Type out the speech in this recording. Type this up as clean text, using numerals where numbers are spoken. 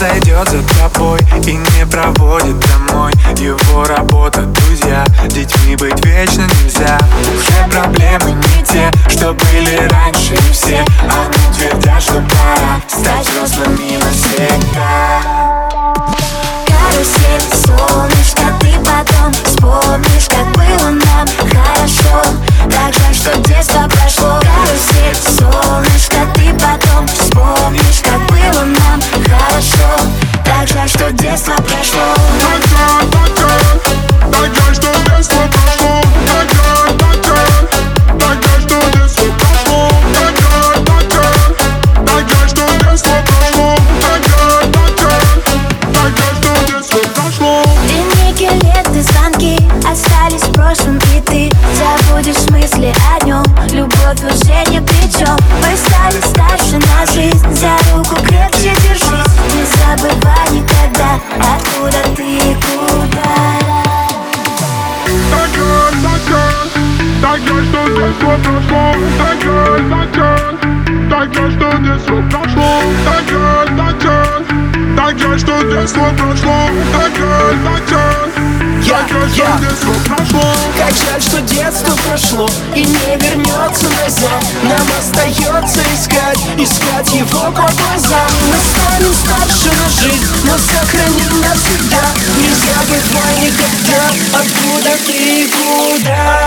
зайдет за тобой и не проводит домой. Его работа, друзья, детьми быть вечно нельзя. Уже проблемы не те, что были раньше и все. Они твердят, что пора стать взрослыми навсегда. Карусель, солнышко, ты потом вспомнишь, как было нам хорошо. Так жаль, что детство прошло. Карусель, солнышко, ты потом вспомнишь, как было нам хорошо. Так жаль, что детство прошло. Так жаль, что детство прошло. Так жаль, что детство прошло. Так жаль, что детство прошло. Так жаль, что детство прошло. Дневники, ленты, звонки остались в прошлом, и ты забудешь мысли о нем. Любовь уже ни при чем. Мы стали старше на жизнь. За руку крепче держись. Не забывай никогда, откуда ты и куда. Так жаль, что детство прошло. Так жаль, что детство прошло. Так жаль, что детство прошло. Так жаль, что детство прошло. Как жаль, что детство прошло и не вернется назад. Нам остается искать его по глазам. Мы станем старше на жизнь, но сохраним навсегда. Не забывай никогда, откуда ты и куда.